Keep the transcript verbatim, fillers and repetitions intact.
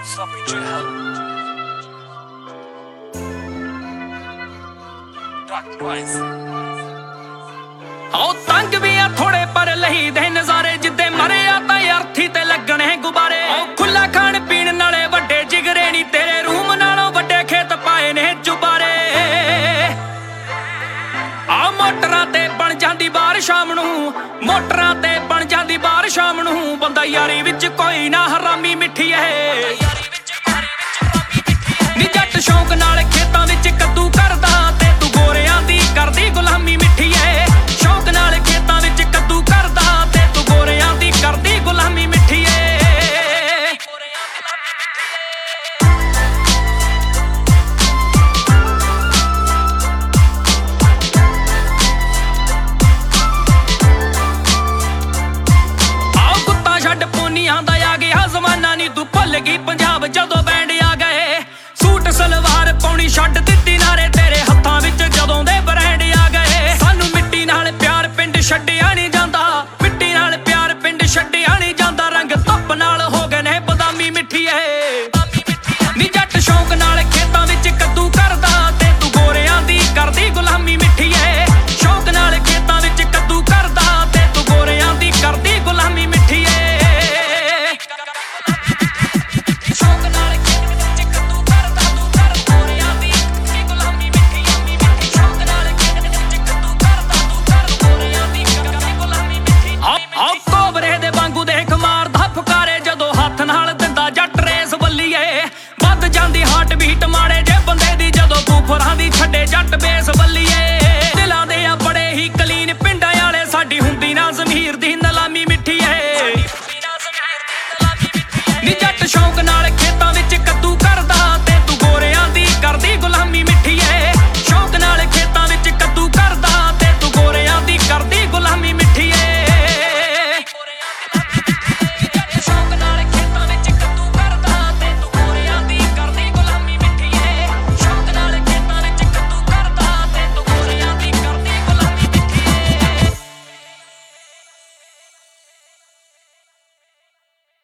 Sloppy Drill. Dark Noise. ਉਹ ਤੰਗ ਵੀ ਆ ਥੋੜੇ ਪਰ ਲਈ ਦੇ ਨਜ਼ਾਰੇ ਜਿੱਦੇ ਮਰੇ ਆ ਤਾਂ ਅਰਥੀ ਤੇ ਲੱਗਣੇ ਗੁਬਾਰੇ ਉਹ ਖੁੱਲਾ ਖਾਣ ਪੀਣ ਨਾਲੇ ਵੱਡੇ ਜਿਗਰੇ ਨਹੀਂ ਤੇਰੇ ਰੂਮ ਨਾਲੋਂ ਵੱਡੇ ਖੇਤ ਪਾਏ ਨੇ ਚੁਬਾਰੇ ਆ ਮੋਟਰਾਂ ਤੇ ਬਣ ਜਾਂਦੀ ਬਾਹਰ ਸ਼ਾਮ ਨੂੰ ਮੋਟਰਾਂ ਤੇ ਬਣ ਜਾਂਦੀ ਬਾਹਰ ਸ਼ਾਮ ਨੂੰ ਬੰਦਾ ਯਾਰੀ ਵਿੱਚ ਕੋਈ ਨਾ ਹਰਾਮੀ ਮਿੱਠੀ ਐ ਨੀ ਜੱਟ ਸ਼ੌਂਕ ਨਾਲ ਖੇਤਾਂ ਵਿੱਚ ਕੱਦੂ ਕਰਦਾ ਤੇ ਤੂੰ ਗੋਰਿਆਂ ਦੀ ਕਰਦੀ ਗੁਲਾਮੀ ਮਿੱਠੀ ਐ ਸ਼ੌਂਕ ਨਾਲ ਖੇਤਾਂ ਵਿੱਚ ਕੱਦੂ ਕਰਦਾ ਤੇ ਤੂੰ ਗੋਰਿਆਂ ਦੀ ਕਰਦੀ ਗੁਲਾਮੀ ਮਿੱਠੀ ਐ ਆਓ ਕੁੱਤਾ ਛੱਡ ਪੋਨੀਆਂ ਦਾ ਆ ਗਿਆ ਜ਼ਮਾਨਾ ਨੀ ਤੂੰ ਭੁੱਲ ਗਈ ਪੰਜਾਬ ਜਦੋਂ ਬੈਂਡ ਆ ਗਏ ਸੂਟ ਸਲਵਾਰ ਪਾਉਣੀ ਛੱਡ ਦਿੱਤੀ ਨਾਰੇ ਤੇਰੇ ਹੱਥਾਂ ਵਿੱਚ ਜਦੋਂ ਦੇ ਬ੍ਰਾਂਡ ਆ ਗਏ ਸਾਨੂੰ ਮਿੱਟੀ ਨਾਲ ਪਿਆਰ ਪਿੰਡ ਛੱਡਿਆ ਨਹੀਂ ਜਾਂਦਾ ਮਿੱਟੀ ਨਾਲ ਪਿਆਰ ਪਿੰਡ ਛੱਡਿਆ ਨਹੀਂ ਜਾਂਦਾ ਰੰਗ ਧੁੱਪ ਨਾਲ ਹੋ ਗਏ ਨੇ ਬਦਾਮੀ ਮਿੱਠੀ ਐ ਨੀ ਜੱਟ ਸ਼ੌਂਕ ਨਾਲ ਖੇਤਾਂ ਵਿੱਚ ਕੱਦੂ ਕਰਦਾ ਤੇ ਤੂੰ ਗੋਰਿਆਂ ਦੀ ਕਰਦੀ ਗੁਲਾਮੀ ਮਿੱਠੀ ਐ ਸ਼ੌਂਕ ਨਾਲ ਖੇਤਾਂ ਵਿੱਚ ਕੱਦੂ ਕਰਦਾ ਤੇ ਤੂੰ ਗੋਰਿਆਂ ਦੀ ਕਰਦੀ ਗੁਲਾਮੀ ਮਿੱਠੀ ਐ ਸ਼ੌਂਕ ਨਾਲ ਖੇਤਾਂ ਵਿੱਚ ਕੱਦੂ ਕਰਦਾ ਤੂੰ ਕਰ ਗੋਰਿਆਂ ਦੀ ਗੁਲਾਮੀ ਮਿੱਠੀ ਐ ਸ਼ੌਂਕ ਨਾਲ ਖੇਤਾਂ ਵਿੱਚ ਕੱਦੂ ਕਰਦਾ ਤੂੰ ਕਰ ਗੋਰਿਆਂ ਦੀ ਗੁਲਾਮੀ ਮਿੱਠੀ ਆ ਕੋਬਰੇ ਦੇ ਵਾਂਗੂ ਦੇਖ ਮਾਰਦਾ ਫੁਕਾਰੇ ਜਦੋਂ ਹੱਥ ਨਾਲ ਦਿੰਦਾ ਜੱਟ ਰੇਸ ਬੱਲੀਏ ਵੱਧ ਜਾਂਦੀ ਹਾਰਟ ਬੀਟ ਮਾੜੇ ਜੇ ਬੰਦੇ ਦੀ ਜਦੋਂ ਬੂਫਰਾਂ ਦੀ ਛੱਡੇ ਜੱਟ ਬੇਸ ਬੱਲੀਏ ਦਿਲਾਂ ਦੇ ਆ ਬੜੇ ਹੀ ਕਲੀਨ ਪਿੰਡਾਂ ਵਾਲੇ ਸਾਡੀ ਹੁੰਦੀ ਨਾ ਜ਼ਮੀਰ ਦੀ ਨਲਾਮੀ ਮਿੱਠੀ ਐ ਨੀ ਜੱਟ ਸ਼ੌਂਕ ਨਾਲ ਖੇਤਾਂ ਵਿੱਚ ਕੱਦੂ ਕਰਦਾ